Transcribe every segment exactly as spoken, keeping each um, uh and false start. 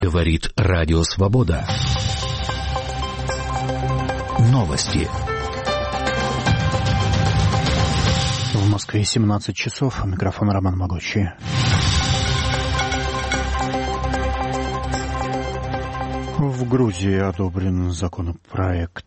Говорит Радио Свобода. Новости. В Москве семнадцать часов. Микрофон Роман Могучий. В Грузии одобрен законопроект,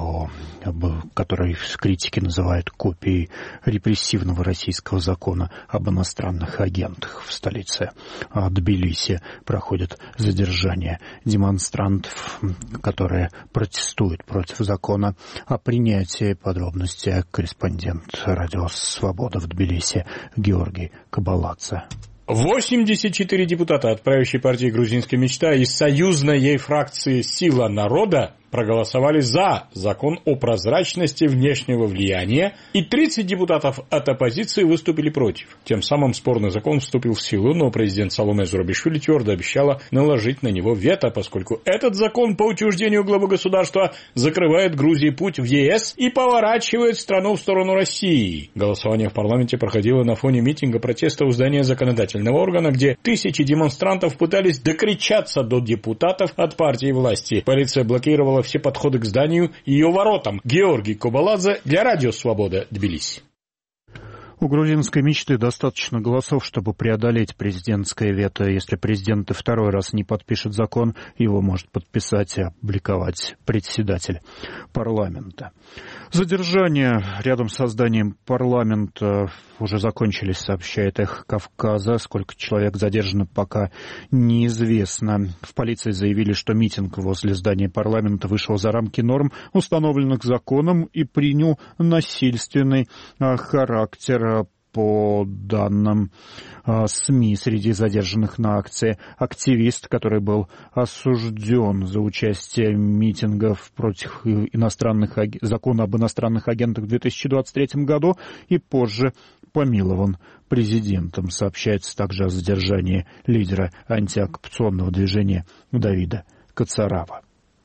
который критики называют копией репрессивного российского закона об иностранных агентах. В столице Тбилиси проходит задержание демонстрантов, которые протестуют против закона. О принятии подробностей корреспондент Радио Свобода в Тбилиси Георгий Кабаладзе. восемьдесят четыре депутата от правящей партии «Грузинская мечта» и союзной ей фракции «Сила народа» проголосовали за закон о прозрачности внешнего влияния, и тридцать депутатов от оппозиции выступили против. Тем самым спорный закон вступил в силу, но президент Саломе Зурабишвили твердо обещала наложить на него вето, поскольку этот закон по утверждению главы государства закрывает Грузии путь в ЕС и поворачивает страну в сторону России. Голосование в парламенте проходило на фоне митинга протеста у здания законодательного органа, где тысячи демонстрантов пытались докричаться до депутатов от партии власти. Полиция блокировала все подходы к зданию и ее воротам. Георгий Кабаладзе для Радио Свобода, Тбилиси. У грузинской мечты достаточно голосов, чтобы преодолеть президентское вето. Если президент и второй раз не подпишет закон, его может подписать и опубликовать председатель парламента. Задержания рядом с зданием парламента уже закончились, сообщает Эхо Кавказа. Сколько человек задержано, пока неизвестно. В полиции заявили, что митинг возле здания парламента вышел за рамки норм, установленных законом, и принял насильственный характер. По данным СМИ, среди задержанных на акции активист, который был осужден за участие в митингах против иностранных, закона об иностранных агентах в две тысячи двадцать третьем году и позже помилован президентом. Сообщается также о задержании лидера антиоккупационного движения Давида Кацарава.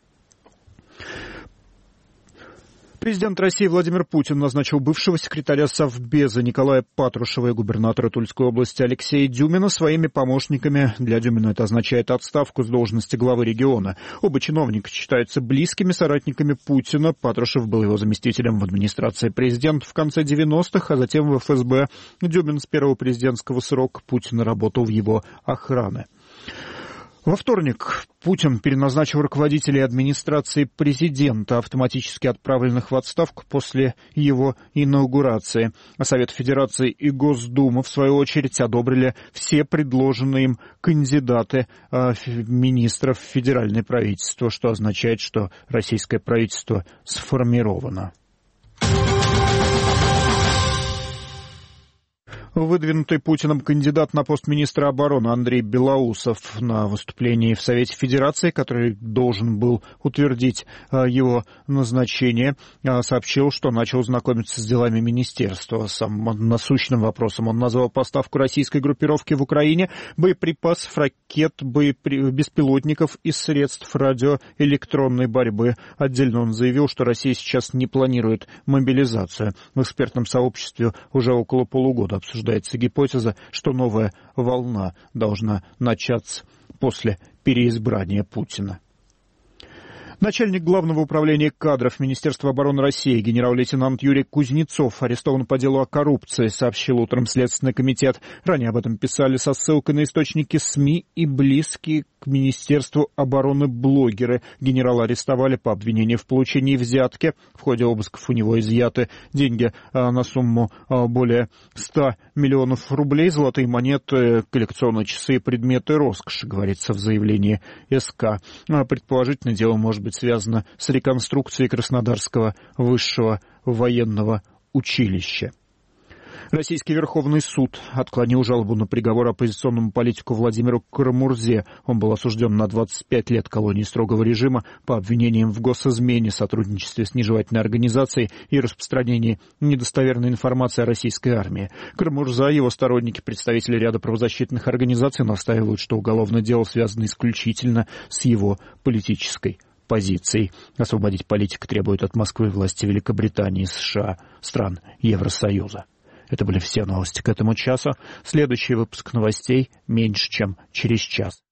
Президент России Владимир Путин назначил бывшего секретаря Совбеза Николая Патрушева и губернатора Тульской области Алексея Дюмина своими помощниками. Для Дюмина это означает отставку с должности главы региона. Оба чиновника считаются близкими соратниками Путина. Патрушев был его заместителем в администрации президента в конце девяностых, а затем в эф эс бэ. Дюмин с первого президентского срока Путина работал в его охране. Во вторник Путин переназначил руководителей администрации президента, автоматически отправленных в отставку после его инаугурации. А Совет Федерации и Госдума, в свою очередь, одобрили все предложенные им кандидаты э, министров в федеральное правительство, что означает, что российское правительство сформировано. Выдвинутый Путиным кандидат на пост министра обороны Андрей Белоусов на выступлении в Совете Федерации, который должен был утвердить его назначение, сообщил, что начал знакомиться с делами министерства. Самым насущным вопросом он назвал поставку российской группировки в Украине боеприпасов, ракет, боепри... беспилотников и средств радиоэлектронной борьбы. Отдельно он заявил, что Россия сейчас не планирует мобилизацию. В экспертном сообществе уже около полугода обсуждается гипотеза, что новая волна должна начаться после переизбрания Путина. Начальник Главного управления кадров Министерства обороны России генерал-лейтенант Юрий Кузнецов арестован по делу о коррупции, сообщил утром Следственный комитет. Ранее об этом писали со ссылкой на источники СМИ и близкие к Министерству обороны блогеры. Генерала арестовали по обвинению в получении взятки. В ходе обысков у него изъяты деньги на сумму более ста миллионов рублей, золотые монеты, коллекционные часы и предметы роскоши, говорится в заявлении эс ка. Предположительно, дело может быть связано с реконструкцией Краснодарского высшего военного училища. Российский Верховный суд отклонил жалобу на приговор оппозиционному политику Владимиру Карамурзе. Он был осужден на двадцать пять лет колонии строгого режима по обвинениям в госизмене, сотрудничестве с нежелательной организацией и распространении недостоверной информации о российской армии. Карамурза и его сторонники, представители ряда правозащитных организаций, настаивают, что уголовное дело связано исключительно с его политической позицией. Освободить политика требует от Москвы власти Великобритании, США, стран Евросоюза. Это были все новости к этому часу. Следующий выпуск новостей меньше, чем через час.